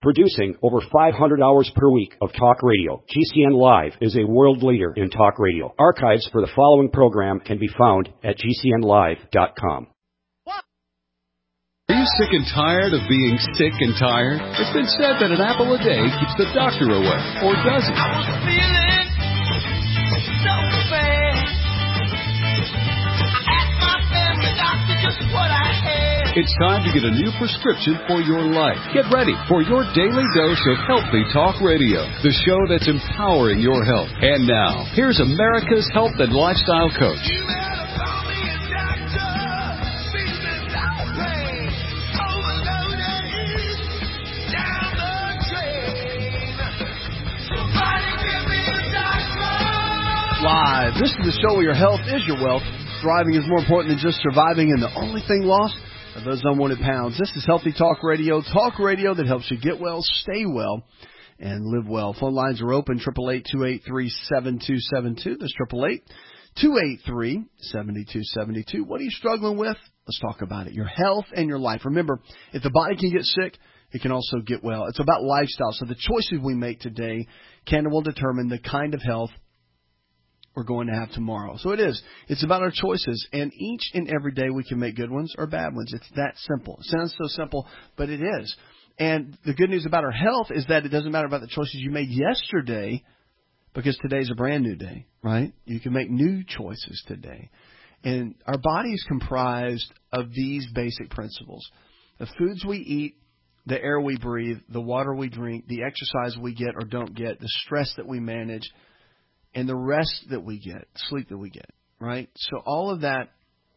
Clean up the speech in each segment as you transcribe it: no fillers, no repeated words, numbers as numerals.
Producing over 500 hours per week of talk radio, GCN Live is a world leader in talk radio. Archives for the following program can be found at GCNlive.com. Are you sick and tired of being sick and tired? It's been said that an apple a day keeps the doctor away, or does it? I was feeling so bad. I asked my family doctor just what I had. It's time to get a new prescription for your life. Get ready for your daily dose of Healthy Talk Radio, the show that's empowering your health. And now, here's America's health and lifestyle coach. Live. This is the show where your health is your wealth. Thriving is more important than just surviving, and the only thing lost are those unwanted pounds. This is Healthy Talk Radio that helps you get well, stay well, and live well. Phone lines are open, 888-283-7272. That's 888-283-7272. What are you struggling with? Let's talk about it. Your health and your life. Remember, if the body can get sick, it can also get well. It's about lifestyle. So the choices we make today can and will determine the kind of health we're going to have tomorrow. So it is. It's about our choices. And each and every day we can make good ones or bad ones. It's that simple. It sounds so simple, but it is. And the good news about our health is that it doesn't matter about the choices you made yesterday, because today's a brand new day, right? You can make new choices today. And our body is comprised of these basic principles. The foods we eat, the air we breathe, the water we drink, the exercise we get or don't get, the stress that we manage, and the rest that we get, sleep that we get, right? So all of that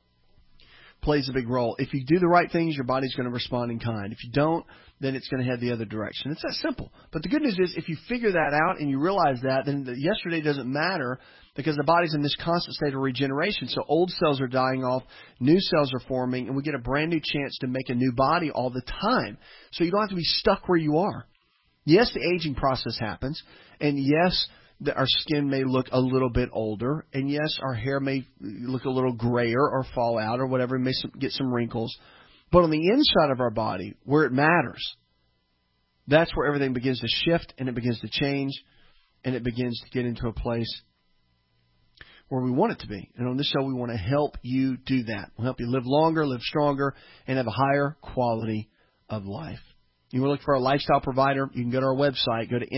plays a big role. If you do the right things, your body's going to respond in kind. If you don't, then it's going to head the other direction. It's that simple. But the good news is if you figure that out and you realize that, then yesterday doesn't matter, because the body's in this constant state of regeneration. So old cells are dying off, new cells are forming, and we get a brand new chance to make a new body all the time. So you don't have to be stuck where you are. Yes, the aging process happens, and yes, our skin may look a little bit older, and yes, our hair may look a little grayer or fall out or whatever, may get some wrinkles. But on the inside of our body, where it matters, that's where everything begins to shift and it begins to change and it begins to get into a place where we want it to be. And on this show, we want to help you do that. We'll help you live longer, live stronger, and have a higher quality of life. You want to look for a lifestyle provider? You can go to our website, go to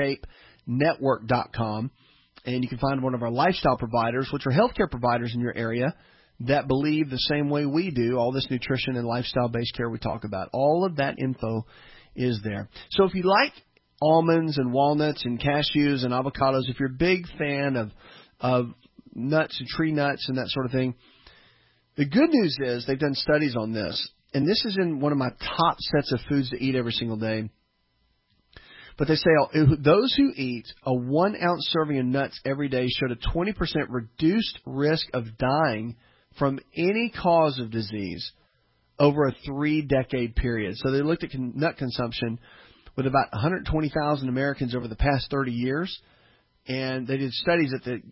InShapeNetwork.com, and you can find one of our lifestyle providers, which are healthcare providers in your area that believe the same way we do, all this nutrition and lifestyle-based care we talk about. All of that info is there. So if you like almonds and walnuts and cashews and avocados, if you're a big fan of nuts and tree nuts and that sort of thing, the good news is they've done studies on this, and this is in one of my top sets of foods to eat every single day. But they say those who eat a 1-ounce serving of nuts every day showed a 20% reduced risk of dying from any cause of disease over a 3-decade period. So they looked at nut consumption with about 120,000 Americans over the past 30 years, and they did studies at the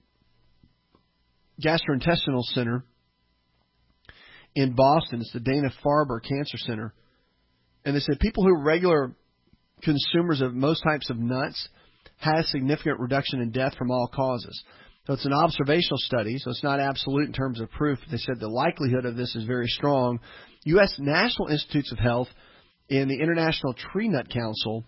Gastrointestinal Center in Boston. It's the Dana-Farber Cancer Center. And they said people who are regular consumers of most types of nuts had a significant reduction in death from all causes. So it's an observational study, so it's not absolute in terms of proof. They said the likelihood of this is very strong. U.S. National Institutes of Health and the International Tree Nut Council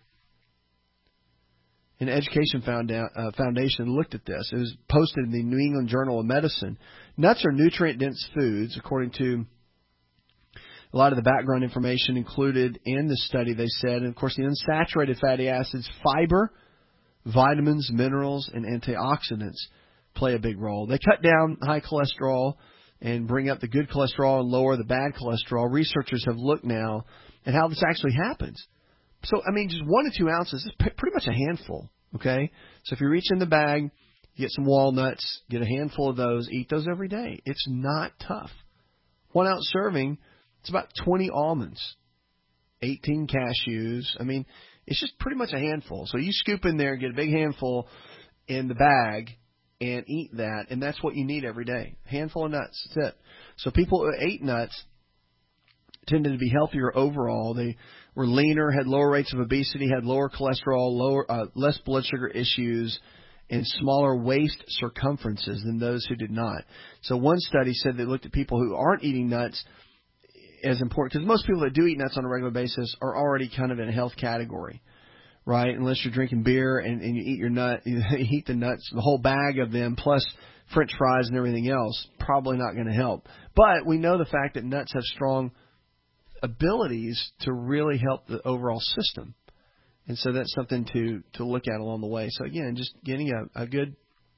and Education Foundation looked at this. It was posted in the New England Journal of Medicine. Nuts are nutrient-dense foods, according to a lot of the background information included in the study, they said. And, of course, the unsaturated fatty acids, fiber, vitamins, minerals, and antioxidants play a big role. They cut down high cholesterol and bring up the good cholesterol and lower the bad cholesterol. Researchers have looked now at how this actually happens. So, I mean, just 1 to 2 ounces is pretty much a handful, okay? So if you reach in the bag, you get some walnuts, get a handful of those, eat those every day. It's not tough. 1 ounce serving, it's about 20 almonds, 18 cashews. I mean, it's just pretty much a handful. So you scoop in there, get a big handful in the bag, and eat that, and that's what you need every day. A handful of nuts, that's it. So people who ate nuts tended to be healthier overall. They were leaner, had lower rates of obesity, had lower cholesterol, less blood sugar issues, and smaller waist circumferences than those who did not. So one study said they looked at people who aren't eating nuts as important, because most people that do eat nuts on a regular basis are already kind of in a health category, right? Unless you're drinking beer and you eat you eat the nuts, the whole bag of them, plus French fries and everything else, probably not going to help. But we know the fact that nuts have strong abilities to really help the overall system. And so that's something to look at along the way. So again, just getting a good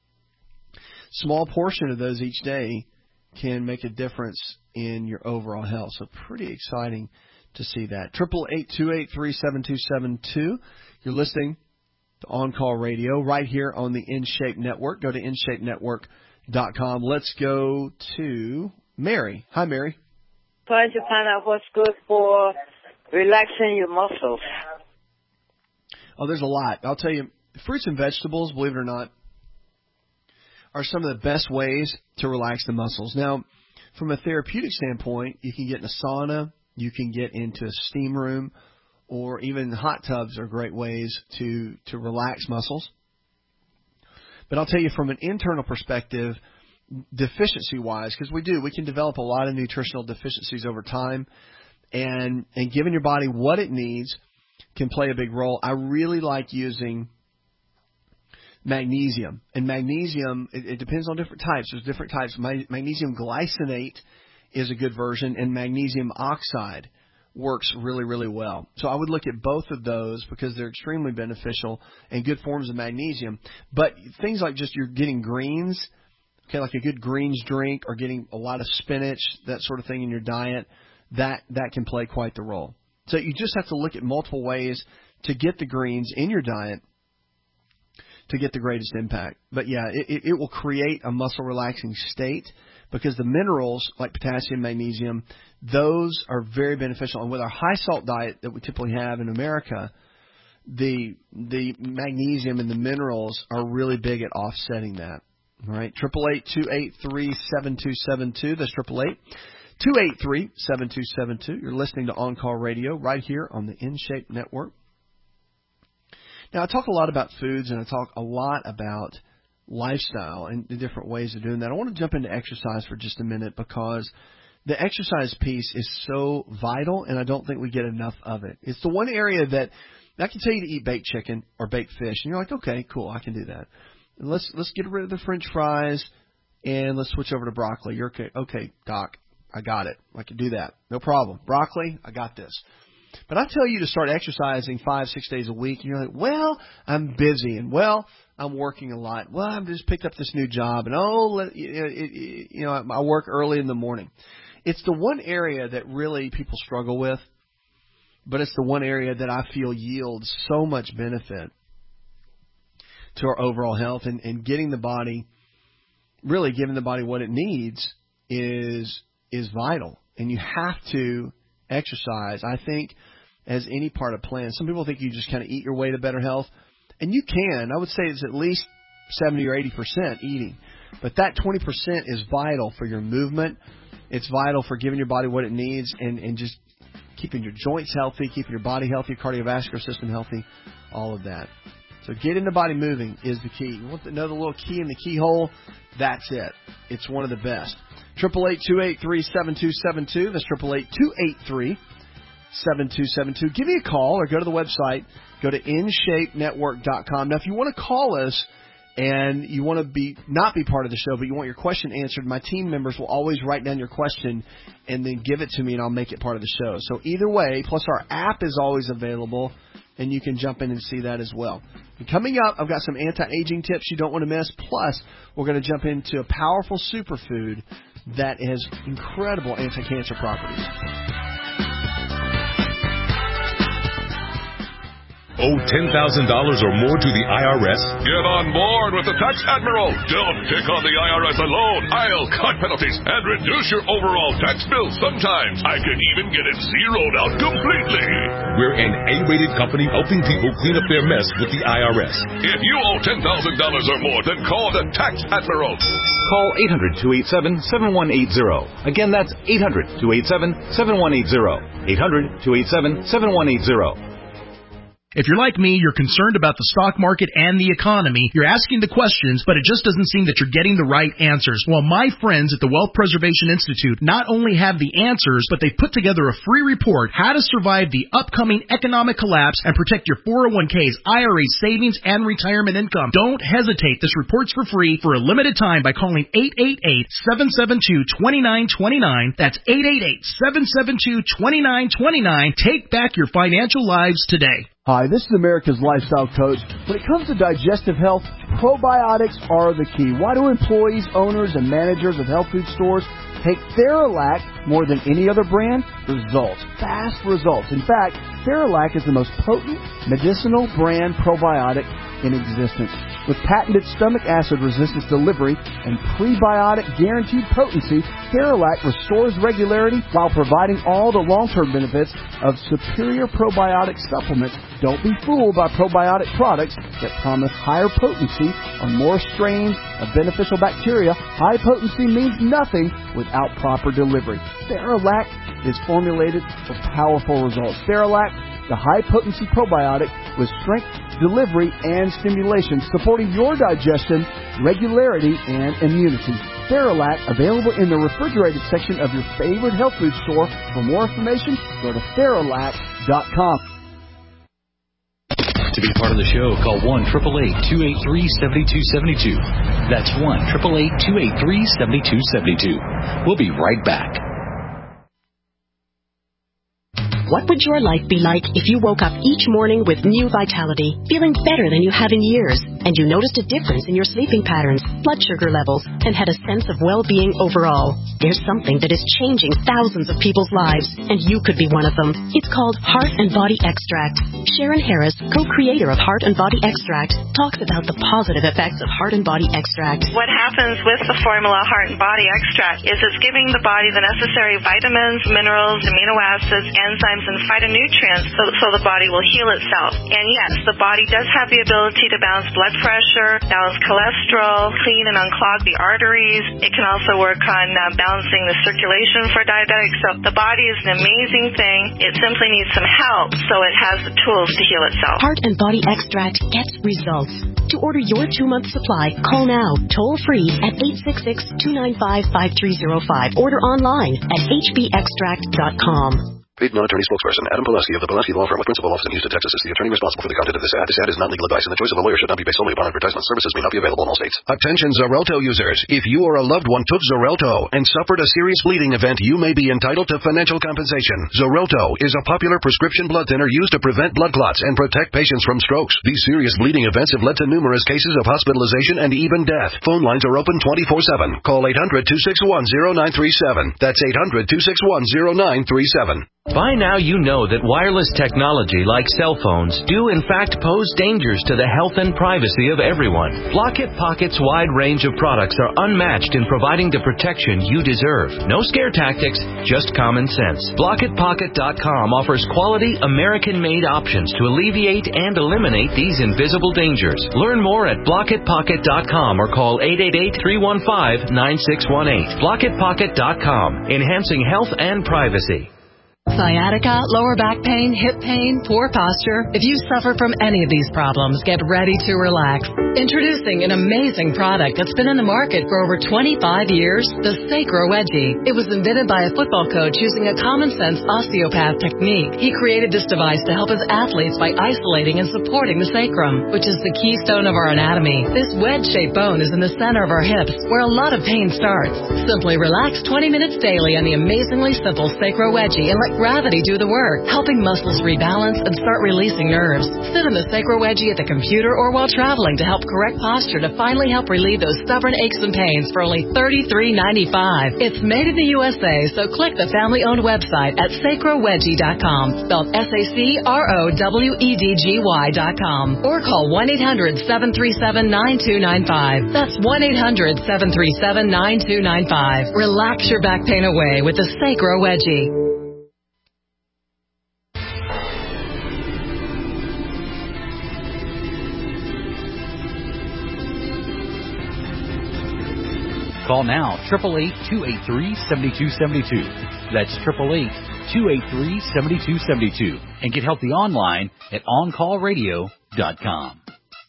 small portion of those each day can make a difference in your overall health. So pretty exciting to see that. 888-283-7272. You're listening to On Call Radio right here on the InShape Network. Go to InShapeNetwork.com. Let's go to Mary. Hi, Mary. Trying to find out what's good for relaxing your muscles. Oh, there's a lot. I'll tell you, fruits and vegetables, believe it or not, are some of the best ways to relax the muscles. Now, from a therapeutic standpoint, you can get in a sauna, you can get into a steam room, or even hot tubs are great ways to relax muscles. But I'll tell you from an internal perspective, deficiency-wise, because we can develop a lot of nutritional deficiencies over time, and giving your body what it needs can play a big role. I really like using magnesium. And magnesium, it depends on different types. There's different types. Magnesium glycinate is a good version, and magnesium oxide works really, really well. So I would look at both of those because they're extremely beneficial and good forms of magnesium. But things like just you're getting greens, okay, like a good greens drink or getting a lot of spinach, that sort of thing in your diet, that can play quite the role. So you just have to look at multiple ways to get the greens in your diet to get the greatest impact. But yeah, it will create a muscle relaxing state because the minerals like potassium, magnesium, those are very beneficial. And with our high salt diet that we typically have in America, the magnesium and the minerals are really big at offsetting that. All right, 888-283-7272. That's 888-283-7272. You're listening to On Call Radio right here on the InShape Network. Now, I talk a lot about foods and I talk a lot about lifestyle and the different ways of doing that. I want to jump into exercise for just a minute because the exercise piece is so vital and I don't think we get enough of it. It's the one area that I can tell you to eat baked chicken or baked fish, and you're like, okay, cool, I can do that. Let's get rid of the French fries and let's switch over to broccoli. You're okay. Okay, Doc, I got it. I can do that. No problem. Broccoli, I got this. But I tell you to start exercising 5-6 days a week, and you're like, well, I'm busy, and well, I'm working a lot. Well, I've just picked up this new job, and I work early in the morning. It's the one area that really people struggle with, but it's the one area that I feel yields so much benefit to our overall health, and getting the body, really giving the body what it needs is vital, and you have to exercise, I think, as any part of plan. Some people think you just kind of eat your way to better health, and you can. I would say it's at least 70 or 80% eating, but that 20% is vital for your movement. It's vital for giving your body what it needs and just keeping your joints healthy, keeping your body healthy, cardiovascular system healthy, all of that. So getting the body moving is the key. You want to know the little key in the keyhole? That's it. It's one of the best. 888-283-7272. That's 888-283-7272. Give me a call or go to the website. Go to InShapeNetwork.com. Now, if you want to call us and you want to not be part of the show, but you want your question answered, my team members will always write down your question and then give it to me, and I'll make it part of the show. So either way, plus our app is always available, and you can jump in and see that as well. And coming up, I've got some anti-aging tips you don't want to miss. Plus, we're going to jump into a powerful superfood that has incredible anti-cancer properties. Owe $10,000 or more to the IRS? Get on board with the Tax Admiral. Don't pick on the IRS alone. I'll cut penalties and reduce your overall tax bill. Sometimes I can even get it zeroed out completely. We're an A-rated company helping people clean up their mess with the IRS. If you owe $10,000 or more, then call the Tax Admiral. Call 800-287-7180. Again, that's 800-287-7180. 800-287-7180. If you're like me, you're concerned about the stock market and the economy. You're asking the questions, but it just doesn't seem that you're getting the right answers. Well, my friends at the Wealth Preservation Institute not only have the answers, but they've put together a free report, How to Survive the Upcoming Economic Collapse and Protect Your 401ks, IRAs, savings, and retirement income. Don't hesitate. This report's for free for a limited time by calling 888-772-2929. That's 888-772-2929. Take back your financial lives today. Hi, this is America's Lifestyle Coach. When it comes to digestive health, probiotics are the key. Why do employees, owners, and managers of health food stores take Theralac more than any other brand? Results. Fast results. In fact, Theralac is the most potent medicinal brand probiotic in existence. With patented stomach acid resistance delivery and prebiotic guaranteed potency, Theralac restores regularity while providing all the long-term benefits of superior probiotic supplements. Don't be fooled by probiotic products that promise higher potency on more strains of beneficial bacteria. High potency means nothing without proper delivery. Theralac is formulated for powerful results. Theralac, the high-potency probiotic with strength, delivery, and stimulation, supporting your digestion, regularity, and immunity. Theralac, available in the refrigerated section of your favorite health food store. For more information, go to Theralac.com. To be part of the show, call 1-888-283-7272. That's 1-888-283-7272. We'll be right back. What would your life be like if you woke up each morning with new vitality, feeling better than you have in years, and you noticed a difference in your sleeping patterns, blood sugar levels, and had a sense of well-being overall? There's something that is changing thousands of people's lives, and you could be one of them. It's called Heart and Body Extract. Sharon Harris, co-creator of Heart and Body Extract, talks about the positive effects of Heart and Body Extract. What happens with the formula Heart and Body Extract is it's giving the body the necessary vitamins, minerals, amino acids, enzymes, and phytonutrients so the body will heal itself. And yes, the body does have the ability to balance blood pressure, balance cholesterol, clean and unclog the arteries. It can also work on balancing the circulation for diabetics. So the body is an amazing thing. It simply needs some help so it has the tools to heal itself. Heart and Body Extract gets results. To order your 2-month supply, call now, toll free at 866-295-5305. Order online at hbextract.com. Paid non-attorney spokesperson Adam Pulaski of the Pulaski Law Firm with principal office in Houston, Texas is the attorney responsible for the content of this ad. This ad is not legal advice, and the choice of a lawyer should not be based solely upon advertisement. Services may not be available in all states. Attention Xarelto users. If you or a loved one took Xarelto and suffered a serious bleeding event, you may be entitled to financial compensation. Xarelto is a popular prescription blood thinner used to prevent blood clots and protect patients from strokes. These serious bleeding events have led to numerous cases of hospitalization and even death. Phone lines are open 24/7. Call 800-261-0937. That's 800-261-0937. By now you know that wireless technology like cell phones do in fact pose dangers to the health and privacy of everyone. Blockit Pocket's wide range of products are unmatched in providing the protection you deserve. No scare tactics, just common sense. BlockitPocket.com offers quality American-made options to alleviate and eliminate these invisible dangers. Learn more at BlockitPocket.com or call 888-315-9618. BlockitPocket.com, enhancing health and privacy. Sciatica, lower back pain, hip pain, poor posture. If you suffer from any of these problems, get ready to relax. Introducing an amazing product that's been in the market for over 25 years, the Sacro Wedgie. It was invented by a football coach using a common-sense osteopath technique. He created this device to help his athletes by isolating and supporting the sacrum, which is the keystone of our anatomy. This wedge-shaped bone is in the center of our hips, where a lot of pain starts. Simply relax 20 minutes daily on the amazingly simple Sacro Wedgie and let gravity do the work, helping muscles rebalance and start releasing nerves. Sit in the Sacro Wedgie at the computer or while traveling to help correct posture to finally help relieve those stubborn aches and pains for only $33.95. It's made in the USA, so click the family-owned website at sacrowedgie.com, spelled SACROWEDGY.com, or call 1-800-737-9295. That's 1-800-737-9295. Relax your back pain away with the Sacro Wedgie. Call now, 888-283-7272. That's 888-283-7272. And get healthy online at OnCallRadio.com.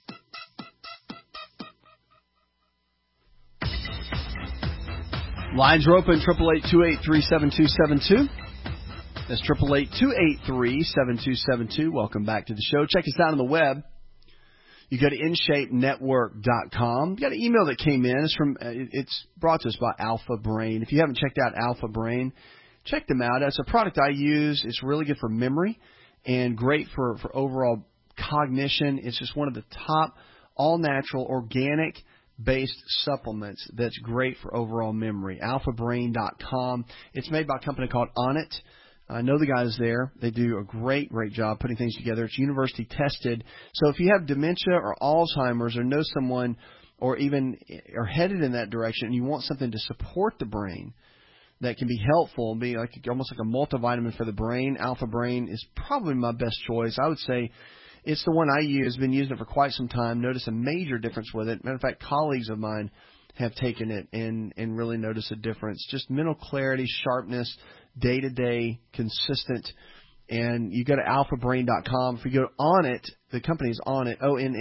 Lines are open, 888-283-7272. That's 888-283-7272. Welcome back to the show. Check us out on the web. You go to InShapeNetwork.com. You got an email that came in. It's brought to us by Alpha Brain. If you haven't checked out Alpha Brain, check them out. It's a product I use. It's really good for memory and great for overall cognition. It's just one of the top all-natural, organic-based supplements that's great for overall memory. AlphaBrain.com. It's made by a company called Onnit. I know the guys there. They do a great job putting things together. It's university tested. So if you have dementia or Alzheimer's or know someone or even are headed in that direction and you want something to support the brain that can be helpful and be almost like a multivitamin for the brain, Alpha Brain is probably my best choice. I would say it's the one I use. Been using it for quite some time. Notice a major difference with it. Matter of fact, colleagues of mine have taken it and really noticed a difference. Just mental clarity, sharpness, day-to-day, consistent. And you go to alphabrain.com. If you go on it, the company is Onnit,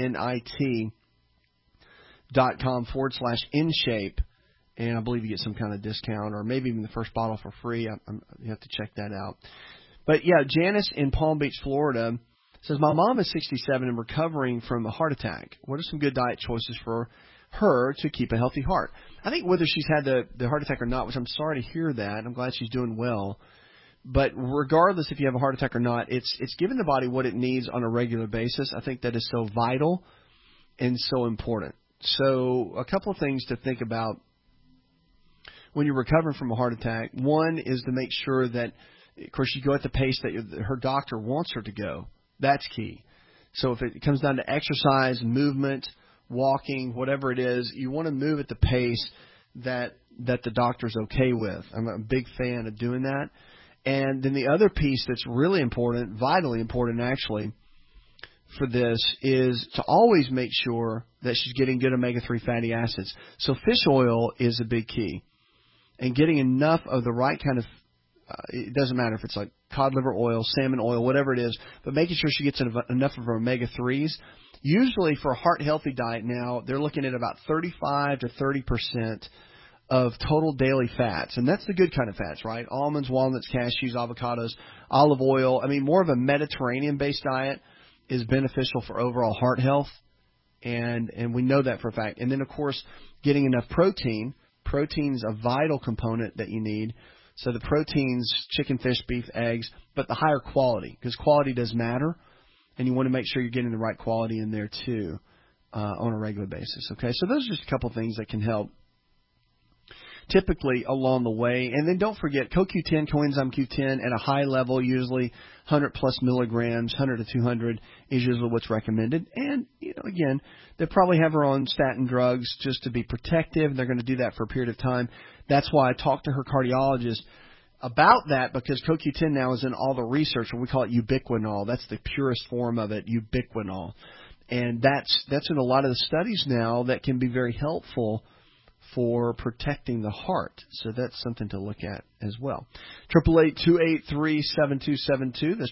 ONNIT.com/InShape. And I believe you get some kind of discount or maybe even the first bottle for free. You have to check that out. But, yeah, Janice in Palm Beach, Florida says, my mom is 67 and recovering from a heart attack. What are some good diet choices for her to keep a healthy heart? I think whether she's had the heart attack or not, which I'm sorry to hear that. I'm glad she's doing well. But regardless if you have a heart attack or not, it's giving the body what it needs on a regular basis. I think that is so vital and so important. So a couple of things to think about when you're recovering from a heart attack. One is to make sure that, of course, you go at the pace that her doctor wants her to go. That's key. So if it comes down to exercise, movement, walking, whatever it is, you want to move at the pace that the doctor's okay with. I'm a big fan of doing that. And then the other piece that's really important, vitally important actually, for this is to always make sure that she's getting good omega-3 fatty acids. So fish oil is a big key. And getting enough of the right kind of, it doesn't matter if it's like cod liver oil, salmon oil, whatever it is, but making sure she gets enough of her omega-3s. Usually for a heart-healthy diet now, they're looking at about 35 to 30% of total daily fats. And that's the good kind of fats, right? Almonds, walnuts, cashews, avocados, olive oil. I mean, more of a Mediterranean-based diet is beneficial for overall heart health. And we know that for a fact. And then, of course, getting enough protein. Protein's a vital component that you need. So the proteins, chicken, fish, beef, eggs, but the higher quality, because quality does matter. And you want to make sure you're getting the right quality in there, too, on a regular basis. Okay, so those are just a couple things that can help typically along the way. And then don't forget, CoQ10, coenzyme Q10, at a high level, usually 100-plus milligrams, 100 to 200 is usually what's recommended. And, again, they probably have her on statin drugs just to be protective. They're going to do that for a period of time. That's why I talked to her cardiologist about that, because CoQ10 now is in all the research, and we call it ubiquinol. That's the purest form of it, ubiquinol. And that's in a lot of the studies now that can be very helpful for protecting the heart. So that's something to look at as well. 888-283-7272. That's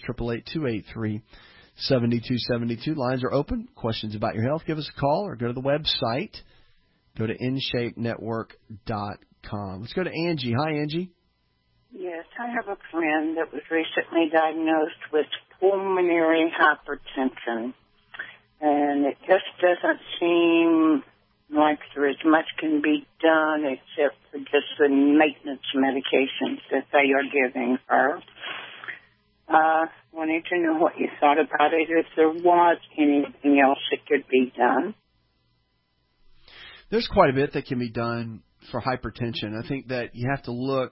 888-283-7272. Lines are open. Questions about your health, give us a call or go to the website. Go to InShapeNetwork.com. Let's go to Angie. Hi, Angie. Yes, I have a friend that was recently diagnosed with pulmonary hypertension, and it just doesn't seem like there is much can be done except for just the maintenance medications that they are giving her. Wanted to know what you thought about it, if there was anything else that could be done. There's quite a bit that can be done for hypertension. I think that you have to look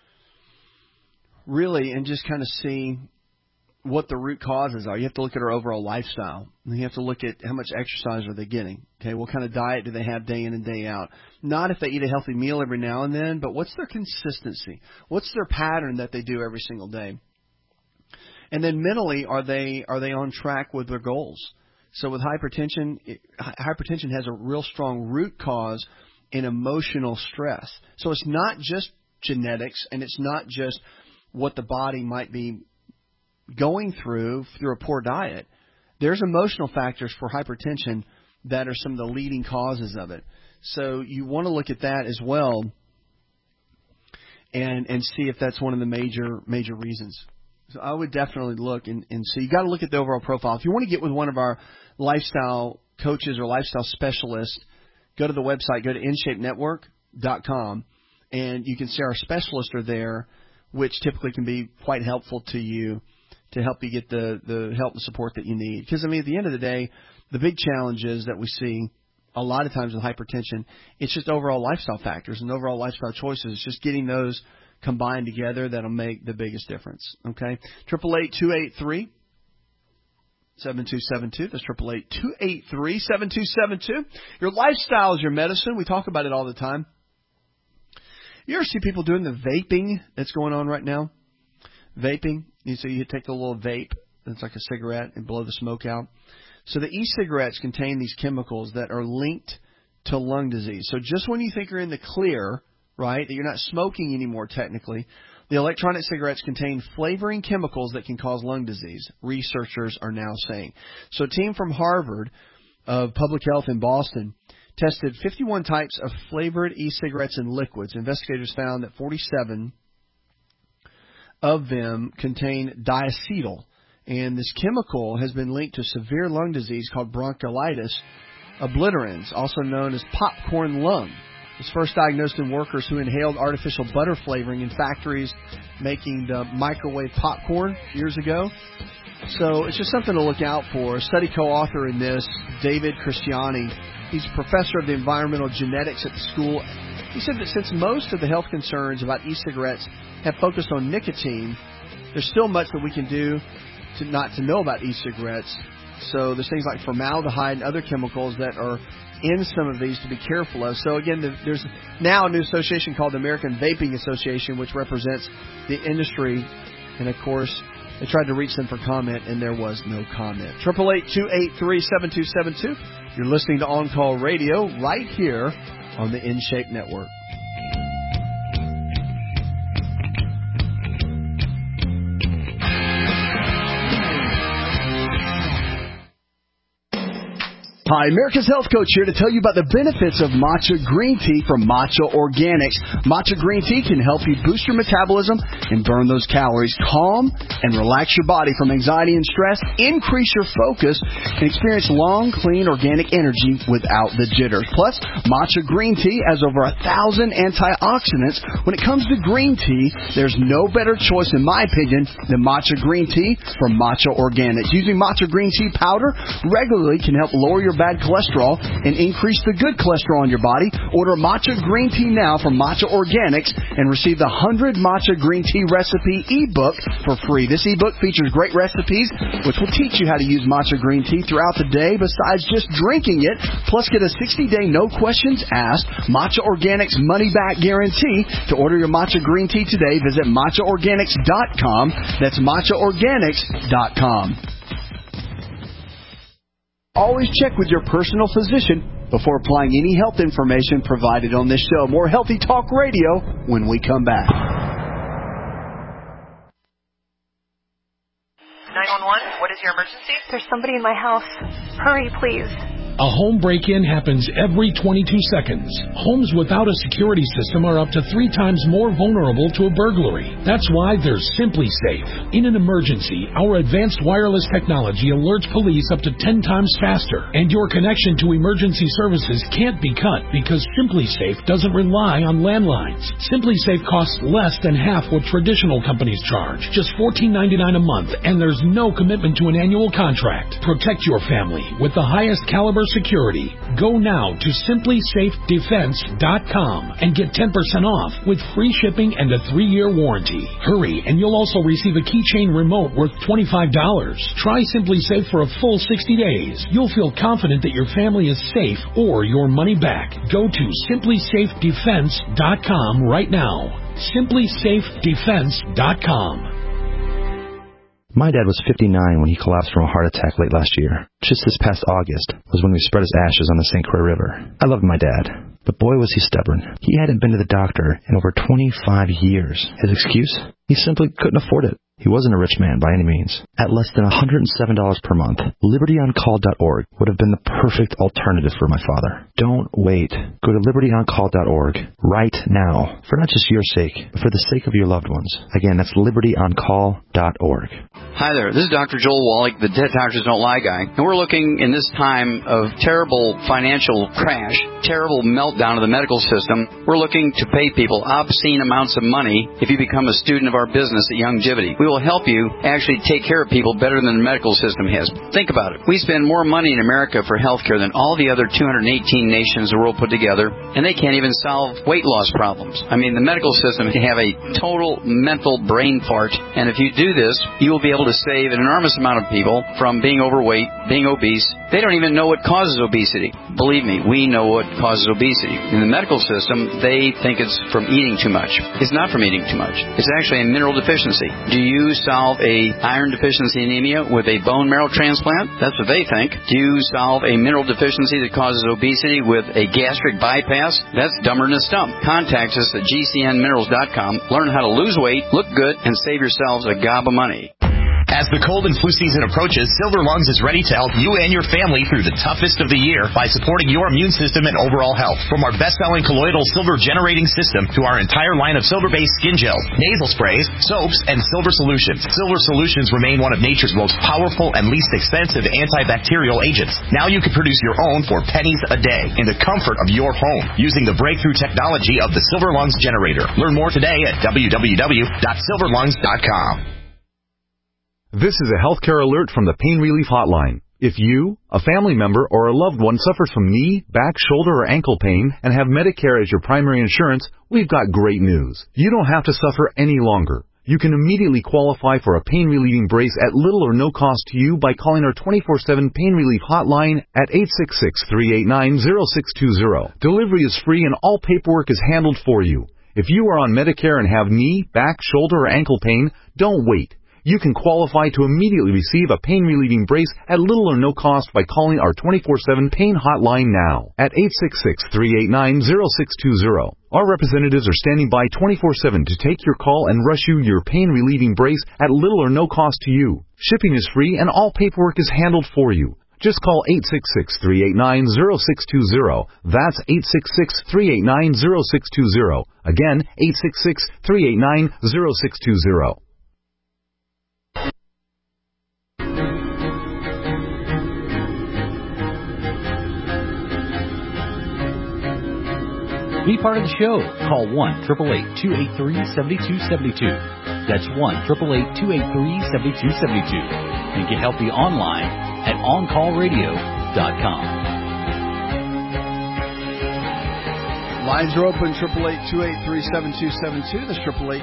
really and just kind of see what the root causes are. You have to look at her overall lifestyle. And you have to look at how much exercise are they getting. Okay, what kind of diet do they have day in and day out? Not if they eat a healthy meal every now and then, but what's their consistency? What's their pattern that they do every single day? And then mentally, are they on track with their goals? So with hypertension has a real strong root cause and emotional stress. So it's not just genetics, and it's not just what the body might be going through a poor diet. There's emotional factors for hypertension that are some of the leading causes of it. So you want to look at that as well and see if that's one of the major reasons. So I would definitely look and see. You got to look at the overall profile. If you want to get with one of our lifestyle coaches or lifestyle specialists, go to the website, go to InShapeNetwork.com, and you can see our specialists are there, which typically can be quite helpful to you to help you get the help and support that you need. Because, I mean, at the end of the day, the big challenges that we see a lot of times with hypertension, it's just overall lifestyle factors and overall lifestyle choices. It's just getting those combined together that'll make the biggest difference. Okay? 888-283-7272. That's 888-283-7272. Your lifestyle is your medicine. We talk about it all the time. You ever see people doing the vaping that's going on right now? Vaping. So you take the little vape that's like a cigarette and blow the smoke out. So the e-cigarettes contain these chemicals that are linked to lung disease. So just when you think you're in the clear, right, that you're not smoking anymore technically, the electronic cigarettes contain flavoring chemicals that can cause lung disease, researchers are now saying. So a team from Harvard of Public Health in Boston tested 51 types of flavored e-cigarettes and liquids. Investigators found that 47 of them contain diacetyl. And this chemical has been linked to severe lung disease called bronchiolitis obliterans, also known as popcorn lung. It was first diagnosed in workers who inhaled artificial butter flavoring in factories making the microwave popcorn years ago. So it's just something to look out for. A study co-author in this, David Christiani, he's professor of the environmental genetics at the school. He said that since most of the health concerns about e-cigarettes have focused on nicotine, there's still much that we can do not to know about e-cigarettes. So there's things like formaldehyde and other chemicals that are in some of these to be careful of. So again, there's now a new association called the American Vaping Association, which represents the industry. And of course, they tried to reach them for comment, and there was no comment. 888-283-7272. You're listening to On Call Radio right here on the InShape Network. Hi, America's Health Coach here to tell you about the benefits of matcha green tea from Matcha Organics. Matcha green tea can help you boost your metabolism and burn those calories, calm and relax your body from anxiety and stress, increase your focus, and experience long, clean, organic energy without the jitters. Plus, matcha green tea has over 1,000 antioxidants. When it comes to green tea, there's no better choice, in my opinion, than matcha green tea from Matcha Organics. Using matcha green tea powder regularly can help lower your bad cholesterol and increase the good cholesterol in your body. Order matcha green tea now from Matcha Organics and receive the 100 matcha green tea recipe ebook for free. This ebook features great recipes which will teach you how to use matcha green tea throughout the day besides just drinking it. Plus, get a 60-day no questions asked Matcha Organics money back guarantee. To order your matcha green tea today, visit matchaorganics.com. That's matchaorganics.com. Always check with your personal physician before applying any health information provided on this show. More Healthy Talk Radio when we come back. 911, what is your emergency? There's somebody in my house. Hurry, please. A home break-in happens every 22 seconds. Homes without a security system are up to 3 times more vulnerable to a burglary. That's why there's Simply Safe. In an emergency, our advanced wireless technology alerts police up to 10 times faster. And your connection to emergency services can't be cut because Simply Safe doesn't rely on landlines. Simply Safe costs less than half what traditional companies charge. Just $14.99 a month, and there's no commitment to an annual contract. Protect your family with the highest caliber security. Go now to simplysafedefense.com and get 10% off with free shipping and a 3-year warranty. Hurry, and you'll also receive a keychain remote worth $25. Try Simply Safe for a full 60 days. You'll feel confident that your family is safe or your money back. Go to simplysafedefense.com right now. simplysafedefense.com. My dad was 59 when he collapsed from a heart attack late last year. Just this past August was when we spread his ashes on the St. Croix River. I loved my dad, but boy was he stubborn. He hadn't been to the doctor in over 25 years. His excuse? He simply couldn't afford it. He wasn't a rich man by any means. At less than $107 per month, LibertyOnCall.org would have been the perfect alternative for my father. Don't wait. Go to LibertyOnCall.org right now, for not just your sake, but for the sake of your loved ones. Again, that's LibertyOnCall.org. Hi there, this is Dr. Joel Wallach, the Dead Doctors Don't Lie guy, and we're looking in this time of terrible financial crash, terrible meltdown of the medical system. We're looking to pay people obscene amounts of money if you become a student of our business at Youngevity. We will help you actually take care of people better than the medical system has. Think about it. We spend more money in America for health care than all the other 218 nations of the world put together, and they can't even solve weight loss problems. I mean, the medical system can have a total mental brain fart, and if you do this, you will be able to save an enormous amount of people from being overweight, being obese. They don't even know what causes obesity. Believe me, we know what causes obesity. In the medical system, they think it's from eating too much. It's not from eating too much. It's actually a mineral deficiency. Do you solve a iron deficiency anemia with a bone marrow transplant? That's what they think. Do you solve a mineral deficiency that causes obesity with a gastric bypass? That's dumber than a stump. Contact us at gcnminerals.com. Learn how to lose weight, look good, and save yourselves a gob of money. As the cold and flu season approaches, Silver Lungs is ready to help you and your family through the toughest of the year by supporting your immune system and overall health. From our best-selling colloidal silver generating system to our entire line of silver-based skin gels, nasal sprays, soaps, and silver solutions. Silver solutions remain one of nature's most powerful and least expensive antibacterial agents. Now you can produce your own for pennies a day in the comfort of your home using the breakthrough technology of the Silver Lungs generator. Learn more today at www.silverlungs.com. This is a healthcare alert from the Pain Relief Hotline. If you, a family member, or a loved one suffers from knee, back, shoulder, or ankle pain and have Medicare as your primary insurance, we've got great news. You don't have to suffer any longer. You can immediately qualify for a pain-relieving brace at little or no cost to you by calling our 24/7 Pain Relief Hotline at 866-389-0620. Delivery is free and all paperwork is handled for you. If you are on Medicare and have knee, back, shoulder, or ankle pain, don't wait. You can qualify to immediately receive a pain-relieving brace at little or no cost by calling our 24/7 Pain Hotline now at 866-389-0620. Our representatives are standing by 24/7 to take your call and rush you your pain-relieving brace at little or no cost to you. Shipping is free and all paperwork is handled for you. Just call 866-389-0620. That's 866-389-0620. Again, 866-389-0620. Be part of the show. Call 1-888-283-7272. That's 1-888-283-7272. And get healthy online at OnCallRadio.com. Lines are open, 888-283-7272. That's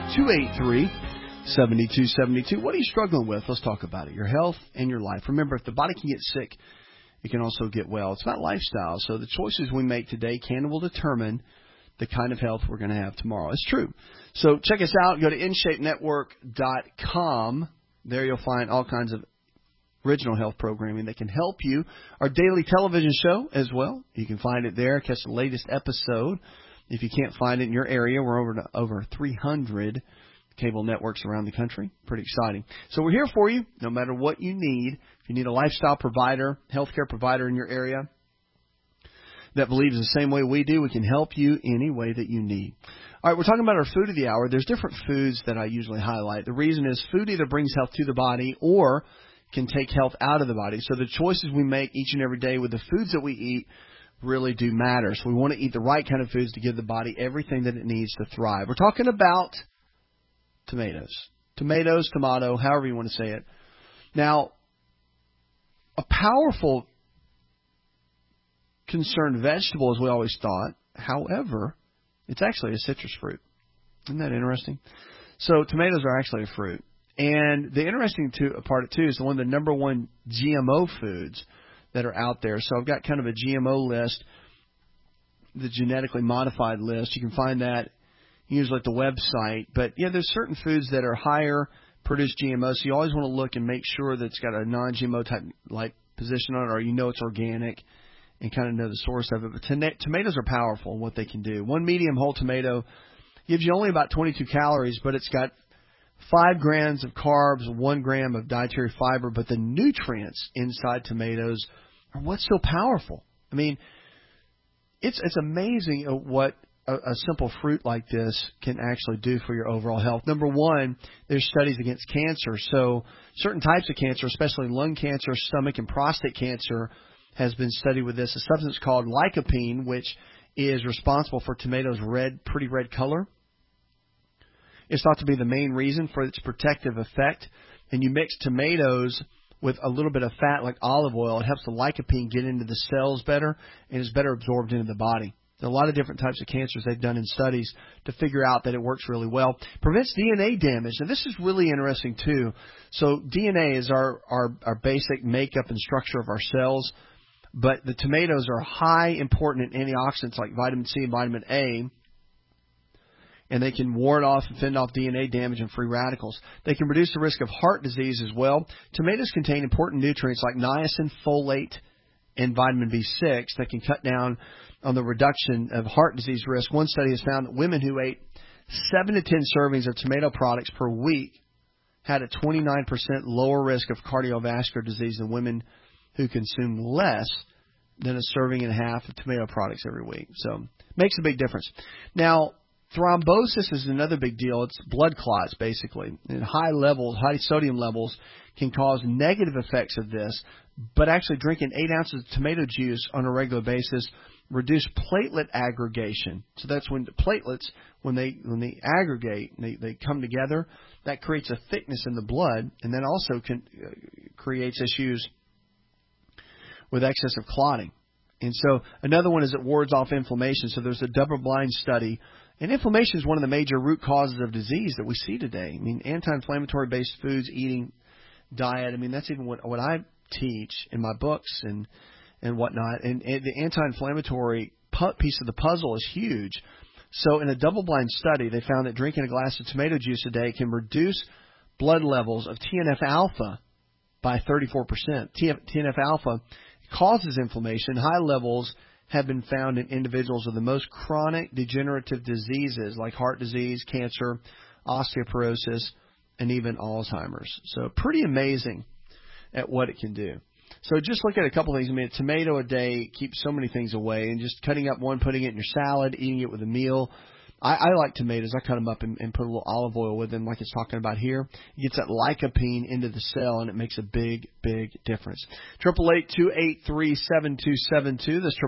888-283-7272. What are you struggling with? Let's talk about it. Your health and your life. Remember, if the body can get sick, it can also get well. It's about lifestyle. So the choices we make today will determine the kind of health we're going to have tomorrow. It's true. So check us out. Go to InShapeNetwork.com. There you'll find all kinds of original health programming that can help you. Our daily television show as well. You can find it there. Catch the latest episode. If you can't find it in your area, we're over 300 cable networks around the country. Pretty exciting. So we're here for you no matter what you need. If you need a lifestyle provider, healthcare provider in your area that believes the same way we do, we can help you any way that you need. All right, we're talking about our food of the hour. There's different foods that I usually highlight. The reason is food either brings health to the body or can take health out of the body. So the choices we make each and every day with the foods that we eat really do matter. So we want to eat the right kind of foods to give the body everything that it needs to thrive. We're talking about tomatoes. Tomato, however you want to say it. Now, a powerful concerned vegetable, as we always thought. However, it's actually a citrus fruit. Isn't that interesting? So tomatoes are actually a fruit. And the interesting part of it, too, is one of the number one GMO foods that are out there. So I've got kind of a GMO list, the genetically modified list. You can find that usually at the website. But, yeah, there's certain foods that are higher produce GMOs. So you always want to look and make sure that it's got a non-GMO type like position on it, or it's organic, and kind of know the source of it. But tomatoes are powerful in what they can do. One medium whole tomato gives you only about 22 calories, but it's got 5 grams of carbs, 1 gram of dietary fiber. But the nutrients inside tomatoes are what's so powerful. I mean, it's amazing what a simple fruit like this can actually do for your overall health. Number one, there's studies against cancer. So certain types of cancer, especially lung cancer, stomach and prostate cancer, has been studied with this. A substance called lycopene, which is responsible for tomatoes' pretty red color. It's thought to be the main reason for its protective effect. And you mix tomatoes with a little bit of fat like olive oil, it helps the lycopene get into the cells better and is better absorbed into the body. There are a lot of different types of cancers they've done in studies to figure out that it works really well. Prevents DNA damage. Now, this is really interesting, too. So DNA is our basic makeup and structure of our cells, but the tomatoes are high important in antioxidants like vitamin C and vitamin A, and they can ward off and fend off DNA damage and free radicals. They can reduce the risk of heart disease as well. Tomatoes contain important nutrients like niacin, folate, and vitamin B6 that can cut down on the reduction of heart disease risk. One study has found that women who ate 7 to 10 servings of tomato products per week had a 29% lower risk of cardiovascular disease than women who consumed less than a serving and a half of tomato products every week. So makes a big difference. Now, thrombosis is another big deal. It's blood clots, basically. And high sodium levels can cause negative effects of this, but actually drinking 8 ounces of tomato juice on a regular basis reduce platelet aggregation. So that's when the platelets, when they aggregate, they come together, that creates a thickness in the blood, and that also creates issues with excessive clotting. And so another one is it wards off inflammation. So there's a double-blind study. And inflammation is one of the major root causes of disease that we see today. I mean, anti-inflammatory based foods, eating, diet. I mean, that's even what I teach in my books and whatnot. And the anti-inflammatory piece of the puzzle is huge. So in a double-blind study, they found that drinking a glass of tomato juice a day can reduce blood levels of TNF-alpha by 34%. TNF-alpha causes inflammation. High levels have been found in individuals with the most chronic degenerative diseases like heart disease, cancer, osteoporosis, and even Alzheimer's. So pretty amazing at what it can do. So just look at a couple things. I mean, a tomato a day keeps so many things away, and just cutting up one, putting it in your salad, eating it with a meal. I like tomatoes. I cut them up and put a little olive oil with them like it's talking about here. It gets that lycopene into the cell, and it makes a big, big difference. 888-283-7272. That's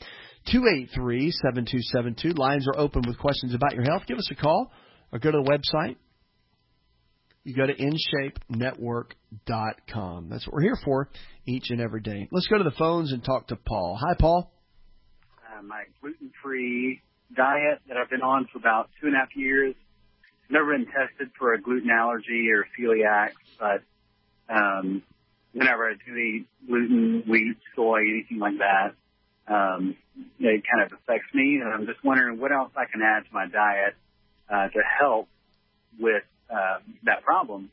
888-283-7272. Lines are open with questions about your health. Give us a call or go to the website. You go to InShapeNetwork.com. That's what we're here for each and every day. Let's go to the phones and talk to Paul. Hi, Paul. My gluten-free diet that I've been on for about 2.5 years. Never been tested for a gluten allergy or celiac, but whenever I do eat gluten, wheat, soy, anything like that, it kind of affects me. And I'm just wondering what else I can add to my diet to help with that problem.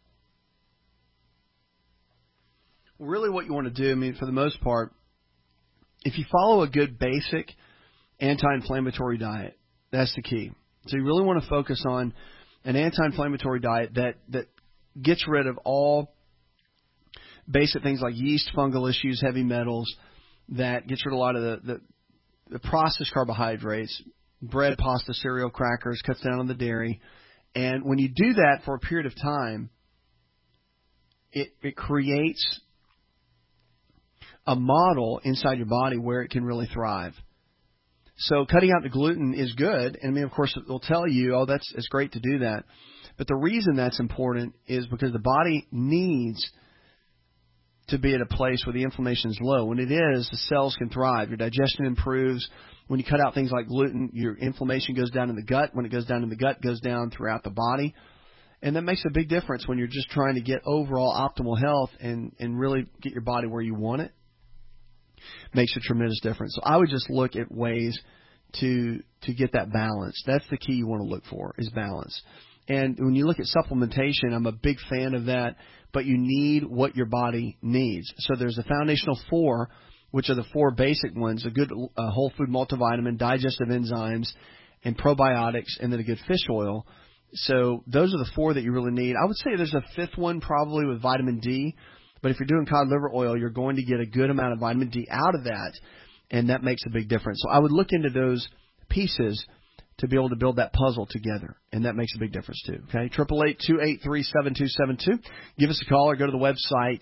Really what you want to do, I mean, for the most part, if you follow a good basic anti-inflammatory diet, that's the key. So you really want to focus on an anti-inflammatory diet that gets rid of all basic things like yeast, fungal issues, heavy metals, that gets rid of a lot of the processed carbohydrates, bread, pasta, cereal, crackers, cuts down on the dairy. And when you do that for a period of time, it creates a model inside your body where it can really thrive. So cutting out the gluten is good. And I mean, of course, it will tell you, oh, it's great to do that. But the reason that's important is because the body needs to be at a place where the inflammation is low. When it is, the cells can thrive. Your digestion improves. When you cut out things like gluten, your inflammation goes down in the gut. When it goes down in the gut, it goes down throughout the body. And that makes a big difference when you're just trying to get overall optimal health and really get your body where you want it. Makes a tremendous difference. So I would just look at ways to get that balance. That's the key you want to look for, is balance. And when you look at supplementation, I'm a big fan of that, but you need what your body needs. So there's the foundational 4, which are the 4 basic ones, a good whole food multivitamin, digestive enzymes, and probiotics, and then a good fish oil. So those are the 4 that you really need. I would say there's a 5th one probably with vitamin D, but if you're doing cod liver oil, you're going to get a good amount of vitamin D out of that, and that makes a big difference. So I would look into those pieces to be able to build that puzzle together, and that makes a big difference too. Okay, 888-283-7272. Give us a call or go to the website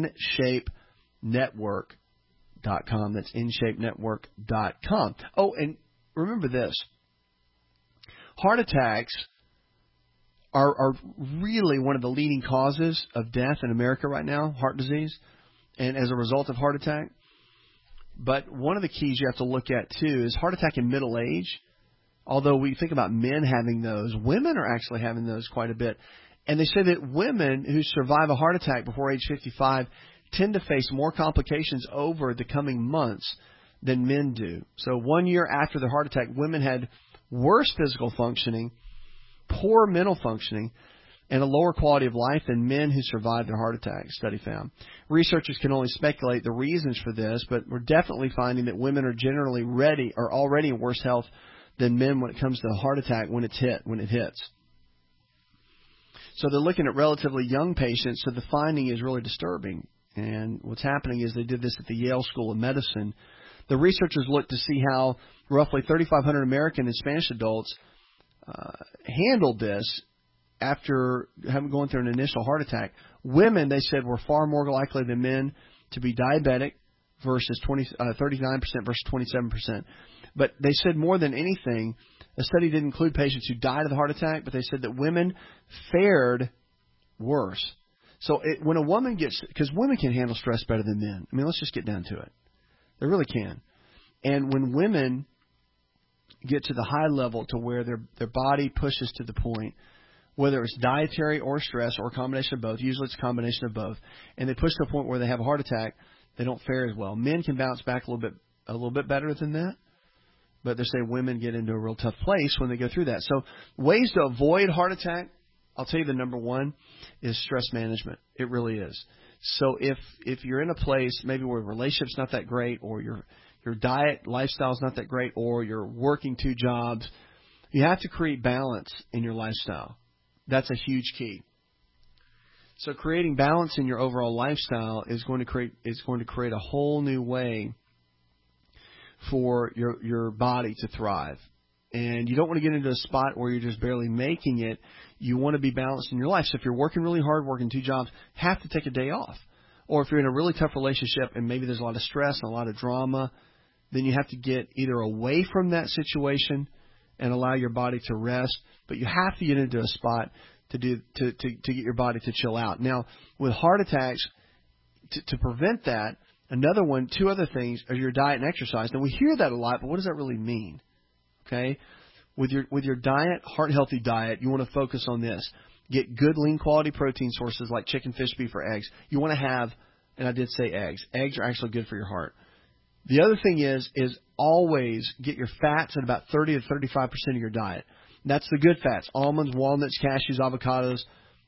InShapeNetwork.com. That's InShapeNetwork.com. Oh, and remember this: heart attacks are really one of the leading causes of death in America right now, heart disease, and as a result of heart attack. But one of the keys you have to look at too is heart attack in middle age. Although we think about men having those, women are actually having those quite a bit. And they say that women who survive a heart attack before age 55 tend to face more complications over the coming months than men do. So 1 year after the heart attack, women had worse physical functioning, poor mental functioning, and a lower quality of life than men who survived their heart attack, study found. Researchers can only speculate the reasons for this, but we're definitely finding that women are generally already in worse health than men when it comes to a heart attack when it hits. So they're looking at relatively young patients, so the finding is really disturbing. And what's happening is they did this at the Yale School of Medicine. The researchers looked to see how roughly 3,500 American and Spanish adults handled this after going through an initial heart attack. Women, they said, were far more likely than men to be diabetic versus 39% versus 27%. But they said more than anything, the study didn't include patients who died of the heart attack, but they said that women fared worse. So when a woman because women can handle stress better than men. I mean, let's just get down to it. They really can. And when women get to the high level to where their body pushes to the point, whether it's dietary or stress or a combination of both, usually it's a combination of both, and they push to a point where they have a heart attack, they don't fare as well. Men can bounce back a little bit better than that. But they say women get into a real tough place when they go through that. So ways to avoid heart attack, I'll tell you the number one is stress management. It really is. So if you're in a place maybe where relationship's not that great, or your diet, lifestyle's not that great, or you're working 2 jobs, you have to create balance in your lifestyle. That's a huge key. So creating balance in your overall lifestyle is going to create a whole new way for your body to thrive. And you don't want to get into a spot where you're just barely making it. You want to be balanced in your life. So if you're working really hard, working 2 jobs, have to take a day off. Or if you're in a really tough relationship and maybe there's a lot of stress and a lot of drama, then you have to get either away from that situation and allow your body to rest, but you have to get into a spot to get your body to chill out. Now, with heart attacks, to prevent that, another one, 2 other things are your diet and exercise. Now, we hear that a lot, but what does that really mean? Okay? With your diet, heart-healthy diet, you want to focus on this. Get good, lean, quality protein sources like chicken, fish, beef, or eggs. You want to have, and I did say eggs. Eggs are actually good for your heart. The other thing is always get your fats at about 30 to 35% of your diet. That's the good fats. Almonds, walnuts, cashews, avocados.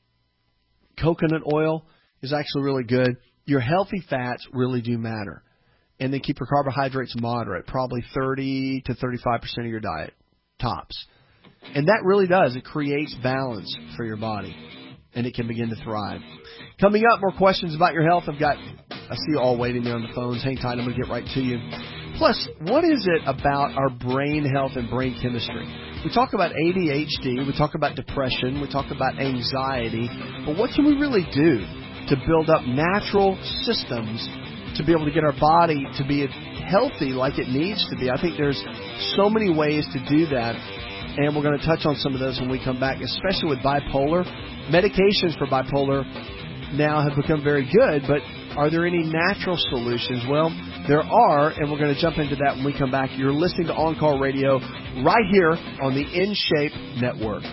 Coconut oil is actually really good. Your healthy fats really do matter. And then keep your carbohydrates moderate, probably 30 to 35% of your diet, tops. And that really does. It creates balance for your body, and it can begin to thrive. Coming up, more questions about your health. I see you all waiting there on the phones. Hang tight. I'm going to get right to you. Plus, what is it about our brain health and brain chemistry? We talk about ADHD. We talk about depression. We talk about anxiety. But what can we really do to build up natural systems to be able to get our body to be healthy like it needs to be? I think there's so many ways to do that, and we're going to touch on some of those when we come back, especially with bipolar. Medications for bipolar now have become very good, but are there any natural solutions? Well, there are, and we're going to jump into that when we come back. You're listening to On Call Radio right here on the InShape Network.